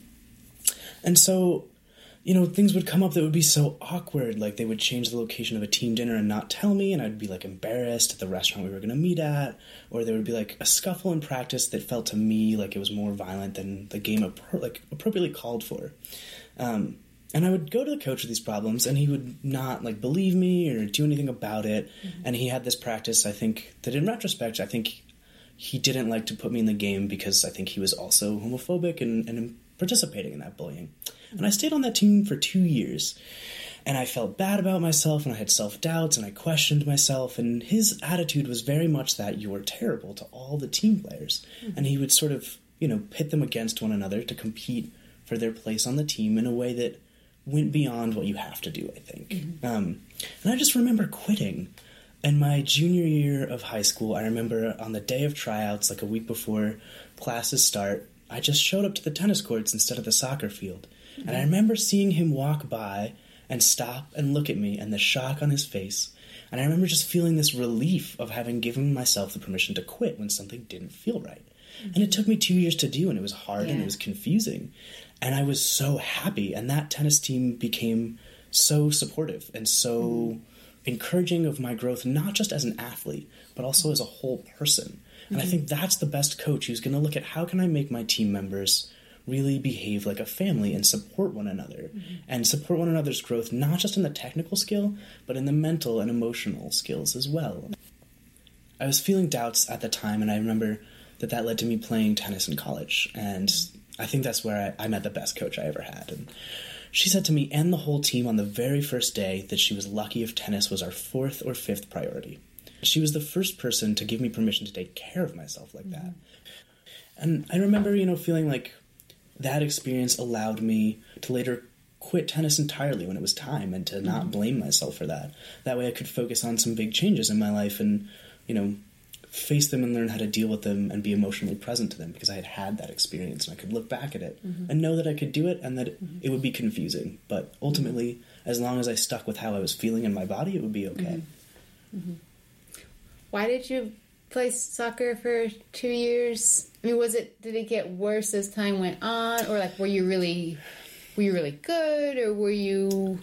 and so, you know, things would come up that would be so awkward. Like they would change the location of a team dinner and not tell me, and I'd be like embarrassed at the restaurant we were going to meet at. Or there would be like a scuffle in practice that felt to me like it was more violent than the game appro- like appropriately called for. Um, and I would go to the coach with these problems, and he would not like believe me or do anything about it. Mm-hmm. And he had this practice, I think, that in retrospect, I think he didn't like to put me in the game because I think he was also homophobic and, and participating in that bullying. And I stayed on that team for two years, and I felt bad about myself, and I had self-doubts, and I questioned myself, and his attitude was very much that you're terrible to all the team players. Mm-hmm. And he would sort of, you know, pit them against one another to compete for their place on the team in a way that went beyond what you have to do, I think. Mm-hmm. Um, and I just remember quitting. In my junior year of high school, I remember on the day of tryouts, like a week before classes start, I just showed up to the tennis courts instead of the soccer field. Mm-hmm. And I remember seeing him walk by and stop and look at me and the shock on his face. And I remember just feeling this relief of having given myself the permission to quit when something didn't feel right. Mm-hmm. And it took me two years to do, and it was hard yeah. and it was confusing. And I was so happy. And that tennis team became so supportive and so mm-hmm. encouraging of my growth, not just as an athlete, but also as a whole person. And mm-hmm. I think that's the best coach who's going to look at how can I make my team members really behave like a family and support one another mm-hmm. and support one another's growth, not just in the technical skill, but in the mental and emotional skills as well. I was feeling doubts at the time, and I remember that that led to me playing tennis in college. And mm-hmm. I think that's where I, I met the best coach I ever had. And she said to me and the whole team on the very first day that she was lucky if tennis was our fourth or fifth priority. She was the first person to give me permission to take care of myself like mm-hmm. that. And I remember, you know, feeling like that experience allowed me to later quit tennis entirely when it was time and to not blame myself for that. That way I could focus on some big changes in my life and, you know, face them and learn how to deal with them and be emotionally present to them because I had had that experience and I could look back at it Mhm. and know that I could do it and that it, it would be confusing. But ultimately, as long as I stuck with how I was feeling in my body, it would be okay. Mhm. Why did you play soccer for two years? I mean, was it, did it get worse as time went on, or like, were you really, were you really good, or were you?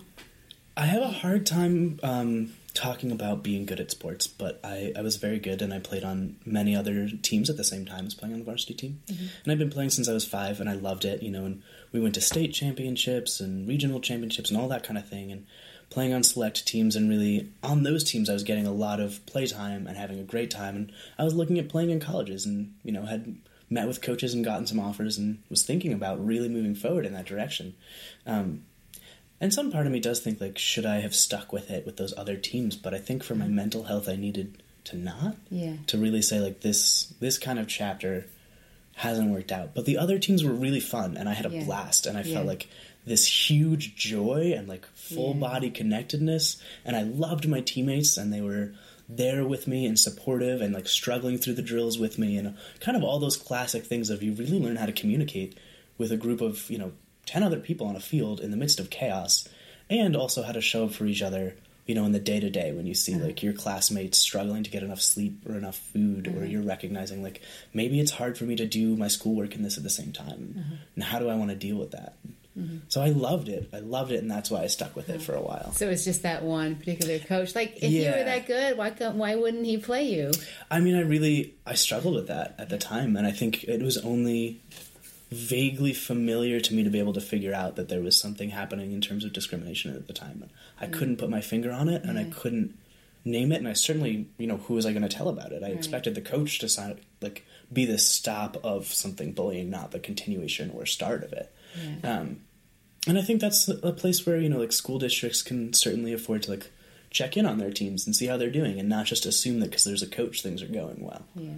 I have a hard time um, talking about being good at sports, but I, I was very good, and I played on many other teams at the same time as playing on the varsity team. Mhm. And I've been playing since I was five, and I loved it, you know, and we went to state championships and regional championships and all that kind of thing, and playing on select teams, and really on those teams I was getting a lot of playtime and having a great time, and I was looking at playing in colleges and, you know, had met with coaches and gotten some offers and was thinking about really moving forward in that direction. Um, and some part of me does think, like, should I have stuck with it with those other teams? But I think for my mental health I needed to not. Yeah. To really say, like, this this kind of chapter hasn't worked out. But the other teams were really fun, and I had a Yeah. blast, and I Yeah. felt like this huge joy and, like, full-body connectedness, and I loved my teammates, and they were there with me and supportive and, like, struggling through the drills with me, and kind of all those classic things of you really learn how to communicate with a group of, you know, ten other people on a field in the midst of chaos, and also how to show up for each other, you know, in the day-to-day when you see, Uh-huh. like, your classmates struggling to get enough sleep or enough food, or Uh-huh. you're recognizing, like, maybe it's hard for me to do my schoolwork and this at the same time, Uh-huh. and how do I want to deal with that? Mhm. So I loved it. I loved it, and that's why I stuck with it for a while. So it's just that one particular coach. Like, if you Yeah. were that good, why come, why wouldn't he play you? I mean, I really, I struggled with that at the time, and I think it was only vaguely familiar to me to be able to figure out that there was something happening in terms of discrimination at the time. I Mm. couldn't put my finger on it, and I Yeah. couldn't name it, and I certainly, you know, who was I going to tell about it? I Right. expected the coach to sign, like, be the stop of something bullying, not the continuation or start of it. Yeah. Um, and I think that's a place where, you know, like, school districts can certainly afford to, like, check in on their teams and see how they're doing, and not just assume that because there's a coach things are going well. Yeah.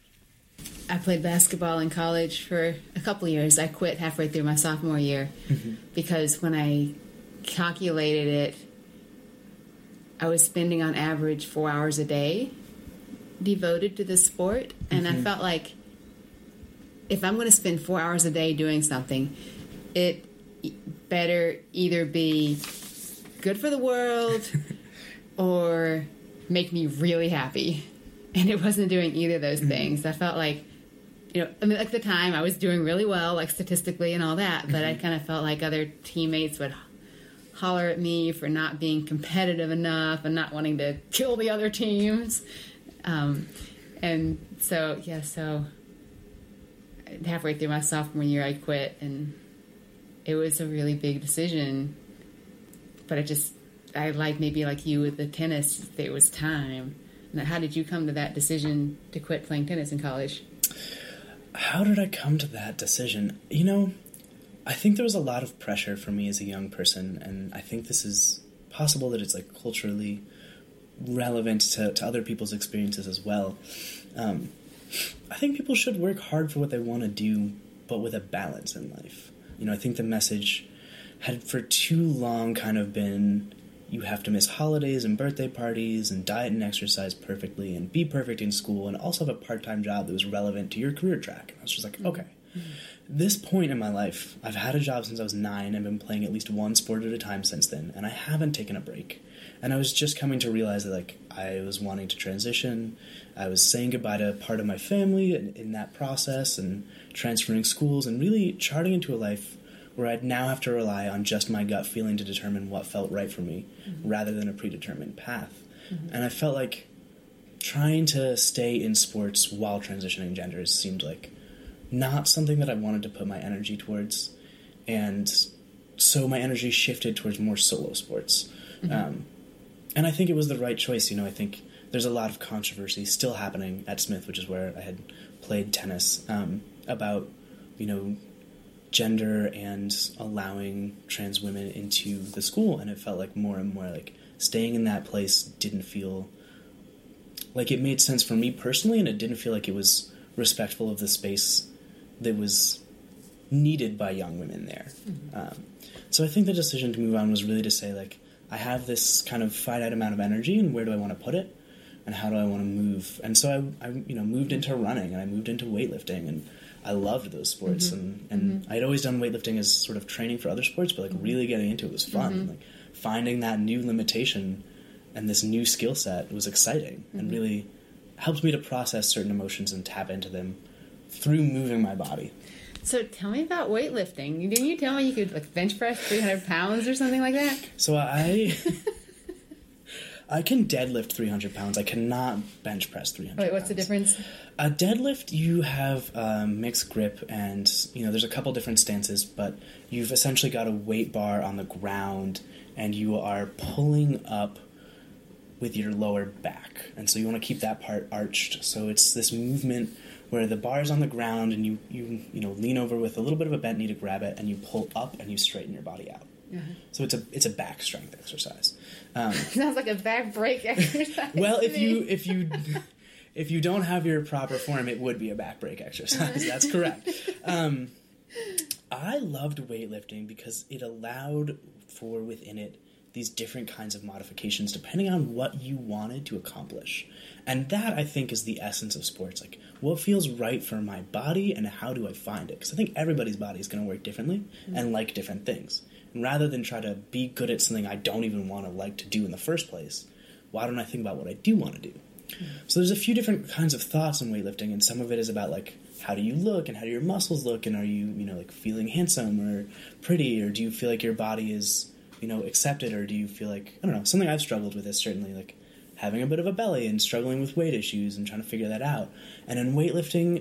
I played basketball in college for a couple of years. I quit halfway through my sophomore year because when I calculated it, I was spending on average four hours a day devoted to the sport, and I Mhm. felt like if I'm going to spend four hours a day doing something, it better either be good for the world or make me really happy. And it wasn't doing either of those things. I felt like, you know, I mean, at the time I was doing really well, like statistically and all that, but I kind of felt like other teammates would holler at me for not being competitive enough and not wanting to kill the other teams. Um, and so, yeah, so halfway through my sophomore year, I quit, and it was a really big decision. But I just, I like maybe like you with the tennis, it was time. Now, how did you come to that decision to quit playing tennis in college? How did I come to that decision? You know, I think there was a lot of pressure for me as a young person, and I think this is possible that it's like culturally relevant to, to other people's experiences as well. Um, I think people should work hard for what they want to do, but with a balance in life. You know, I think the message had for too long kind of been, you have to miss holidays and birthday parties and diet and exercise perfectly and be perfect in school and also have a part-time job that was relevant to your career track. And I was just like, okay. This point in my life, I've had a job since I was nine and been playing at least one sport at a time since then, and I haven't taken a break. And I was just coming to realize that, like, I was wanting to transition. I was saying goodbye to part of my family in, in that process and transferring schools and really charting into a life where I'd now have to rely on just my gut feeling to determine what felt right for me Mhm. rather than a predetermined path. Mhm. And I felt like trying to stay in sports while transitioning genders seemed like not something that I wanted to put my energy towards. And so my energy shifted towards more solo sports. Mhm. Um, and I think it was the right choice. You know, I think there's a lot of controversy still happening at Smith, which is where I had played tennis, um, about, you know, gender and allowing trans women into the school. And it felt like more and more like staying in that place didn't feel like it made sense for me personally, and it didn't feel like it was respectful of the space that was needed by young women there. Um, so I think the decision to move on was really to say, like, I have this kind of finite amount of energy, and where do I want to put it? and how do I want to move? And so I, I you know, moved into running, and I moved into weightlifting, and I loved those sports. Mm-hmm. And, and Mm-hmm. I'd always done weightlifting as sort of training for other sports, but like really getting into it was fun. Mm-hmm. Like finding that new limitation and this new skill set was exciting Mm-hmm. and really helped me to process certain emotions and tap into them through moving my body. So tell me about weightlifting. Didn't you tell me you could like bench press three hundred pounds or something like that? So I I can deadlift three hundred pounds. I cannot bench press three hundred Wait, what's the pounds. difference? A deadlift, you have um, mixed grip, and you know there's a couple different stances, but you've essentially got a weight bar on the ground, and you are pulling up with your lower back, and so you want to keep that part arched. So it's this movement where the bar is on the ground, and you you you know lean over with a little bit of a bent knee to grab it, and you pull up and you straighten your body out. Uh-huh. So it's a it's a back strength exercise. Um, Sounds like a back break exercise. well, to if me. you if you if you don't have your proper form, it would be a back break exercise. That's correct. Um, I loved weightlifting because it allowed for within it these different kinds of modifications depending on what you wanted to accomplish. And that, I think, is the essence of sports. Like, what feels right for my body and how do I find it? Because I think everybody's body is going to work differently mm-hmm. and like different things. And rather than try to be good at something I don't even want to like to do in the first place, why don't I think about what I do want to do? Mm-hmm. So there's a few different kinds of thoughts in weightlifting, and some of it is about, like, how do you look and how do your muscles look, and are you, you know, like, feeling handsome or pretty, or do you feel like your body is, you know, accepted, or do you feel like, I don't know, something I've struggled with is certainly, like, having a bit of a belly and struggling with weight issues and trying to figure that out. And in weightlifting,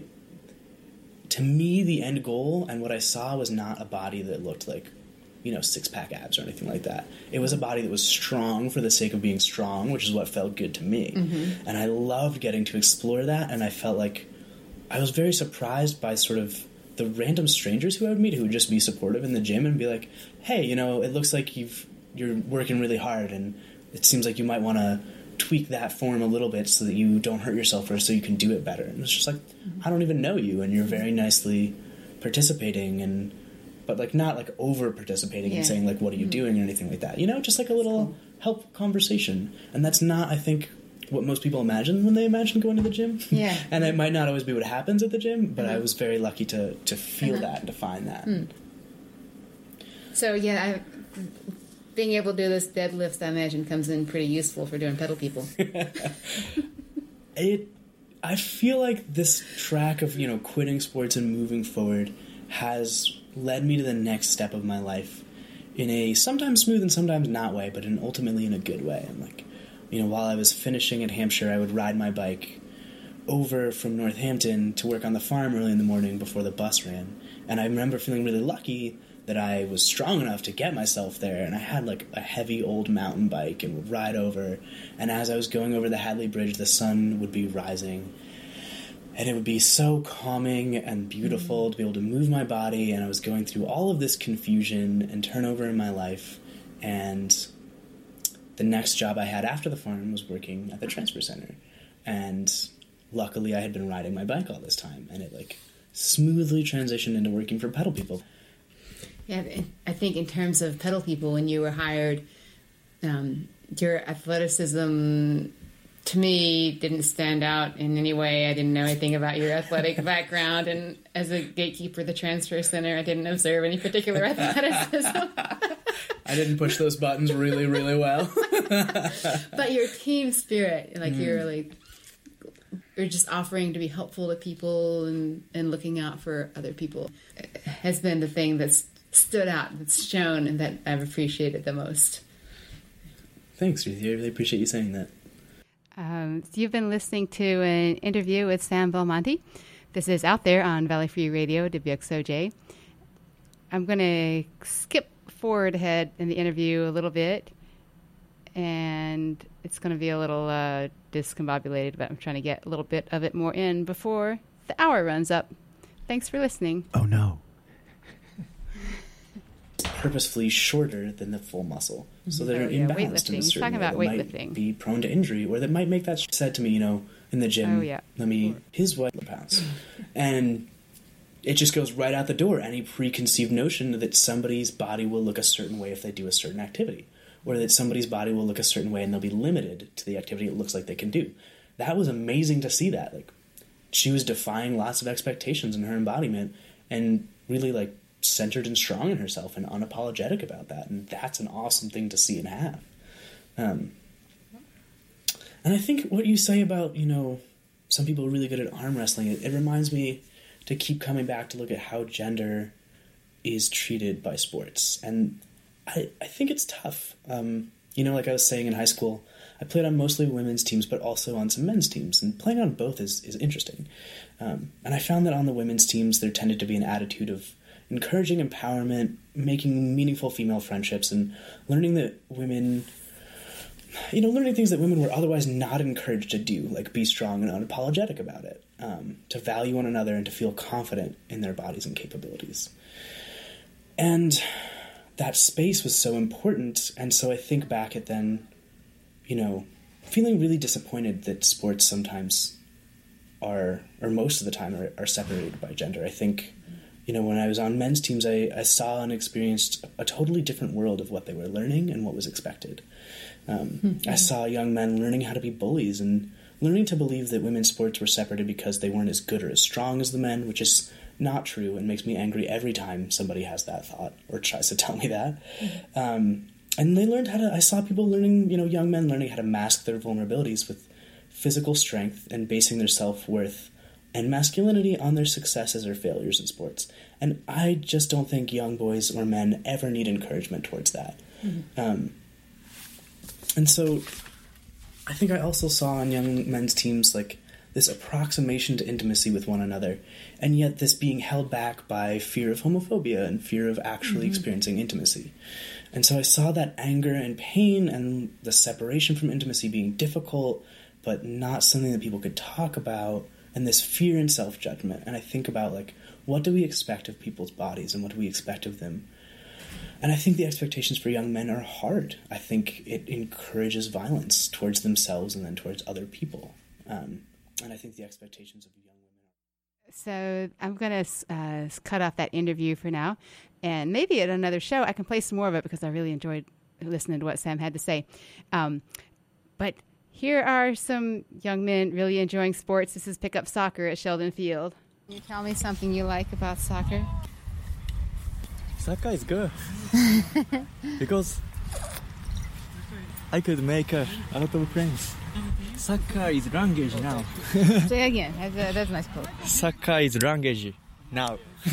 to me, the end goal and what I saw was not a body that looked like, you know, six-pack abs or anything like that. It was a body that was strong for the sake of being strong, which is what felt good to me. Mm-hmm. And I loved getting to explore that, and I felt like I was very surprised by sort of the random strangers who I would meet who would just be supportive in the gym and be like, hey, you know, it looks like you've, you're working really hard, and it seems like you might want to tweak that form a little bit so that you don't hurt yourself or so you can do it better. And it's just like, mm-hmm. I don't even know you, and you're very nicely participating, and but like not like over participating Yeah. and saying like, what are you Mm-hmm. doing or anything like that. You know, just like a little cool. help conversation. And that's not, I think, what most people imagine when they imagine going to the gym. Yeah. And it might not always be what happens at the gym, but Uh-huh. I was very lucky to, to feel Uh-huh. that and to find that. Hmm. So yeah, I, being able to do those deadlifts, I imagine, comes in pretty useful for doing pedal people. It, I feel like this track of, you know, quitting sports and moving forward has led me to the next step of my life in a sometimes smooth and sometimes not way, but in ultimately in a good way. And like, you know, while I was finishing at Hampshire, I would ride my bike over from Northampton to work on the farm early in the morning before the bus ran. And I remember feeling really lucky that I was strong enough to get myself there, and I had like a heavy old mountain bike and would ride over, and as I was going over the Hadley Bridge, the sun would be rising, and it would be so calming and beautiful mm-hmm. to be able to move my body, and I was going through all of this confusion and turnover in my life, and the next job I had after the farm was working at the transfer center, and luckily I had been riding my bike all this time, and it like smoothly transitioned into working for Pedal People. Yeah, I think in terms of pedal people, when you were hired, um, your athleticism, to me, didn't stand out in any way. I didn't know anything about your athletic background, and as a gatekeeper of the transfer center, I didn't observe any particular athleticism. I didn't push those buttons really, really well. But your team spirit, like Mm. you're like, you're just offering to be helpful to people and, and looking out for other people, has been the thing that's stood out, that's shown, and that I've appreciated the most. Thanks, Ruthie. I really appreciate you saying that. Um, so you've been listening to an interview with Sam Belmonte. This is out there on Valley Free Radio, W X O J. I'm going to skip forward ahead in the interview a little bit, and it's going to be a little uh, discombobulated, but I'm trying to get a little bit of it more in before the hour runs up. Thanks for listening. Oh, no. Purposefully shorter than the full muscle, so they're Oh, yeah, imbalanced weightlifting. in a He's certain talking way about that weightlifting. might be prone to injury, or that might make that said to me, you know, in the gym. Oh, yeah. Let me his what pounds, and it just goes right out the door. Any preconceived notion that somebody's body will look a certain way if they do a certain activity, or that somebody's body will look a certain way and they'll be limited to the activity it looks like they can do. that was amazing to see that. Like, she was defying lots of expectations in her embodiment and really, like, centered and strong in herself and unapologetic about that. And that's an awesome thing to see and have. Um, and I think what you say about, you know, some people are really good at arm wrestling, it, it reminds me to keep coming back to look at how gender is treated by sports. And I, I think it's tough. Um, you know, like I was saying in high school, I played on mostly women's teams, but also on some men's teams. And playing on both is, is interesting. Um, and I found that on the women's teams, there tended to be an attitude of encouraging empowerment, making meaningful female friendships, and learning that women, you know, learning things that women were otherwise not encouraged to do, like be strong and unapologetic about it, um, to value one another and to feel confident in their bodies and capabilities. And that space was so important, and so I think back at then, you know, feeling really disappointed that sports sometimes are, or most of the time, are, are separated by gender. I think, you know, when I was on men's teams, I, I saw and experienced a totally different world of what they were learning and what was expected. Um, mm-hmm. I saw young men learning how to be bullies and learning to believe that women's sports were separated because they weren't as good or as strong as the men, which is not true and makes me angry every time somebody has that thought or tries to tell me that. Mm-hmm. Um, and they learned how to, I saw people learning, you know, young men learning how to mask their vulnerabilities with physical strength and basing their self-worth and masculinity on their successes or failures in sports. And I just don't think young boys or men ever need encouragement towards that. Mm-hmm. Um, and so I think I also saw on young men's teams, like, this approximation to intimacy with one another, and yet this being held back by fear of homophobia and fear of actually mm-hmm. experiencing intimacy. And so I saw that anger and pain and the separation from intimacy being difficult, but not something that people could talk about, and this fear and self-judgment. And I think about, like, what do we expect of people's bodies and what do we expect of them? And I think the expectations for young men are hard. I think it encourages violence towards themselves and then towards other people. Um, and I think the expectations of young women. So I'm going to uh, cut off that interview for now. And maybe at another show, I can play some more of it because I really enjoyed listening to what Sam had to say. Um, but here are some young men really enjoying sports. This is pickup soccer at Sheldon Field. Can you tell me something you like about soccer? Soccer is good because I could make a, a lot of friends. Soccer is language now. Say again. That's a, that's a nice quote. Soccer is language now. Do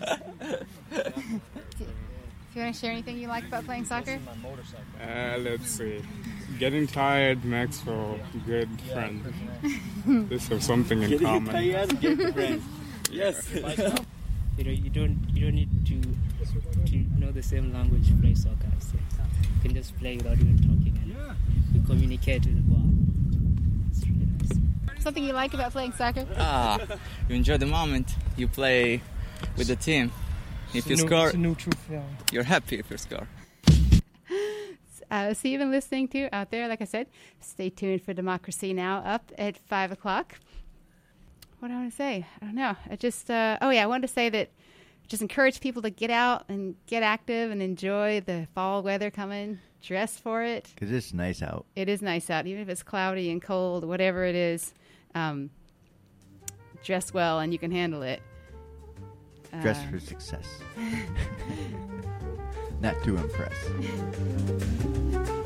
you want to share anything you like about playing soccer? Uh, let's see. Getting tired makes for good friends. This have something in Getting common. tired, get friends. Yes. You know, you don't you don't need to to know the same language to play soccer. So you can just play without even talking, and we communicate with the ball. It's really nice. Something you like about playing soccer? Ah, you enjoy the moment. You play with the team. If you It's a new- score, it's a new truth, yeah. you're happy if you score. Uh, so you've been listening to out there, like I said, stay tuned for Democracy Now! Up at five o'clock. What do I want to say? I don't know. I just, uh, oh yeah, I wanted to say that just encourage people to get out and get active and enjoy the fall weather coming. Dress for it. Because it's nice out. It is nice out, even if it's cloudy and cold, whatever it is. Um, dress well and you can handle it. Dress Uh, for success. Not to impress.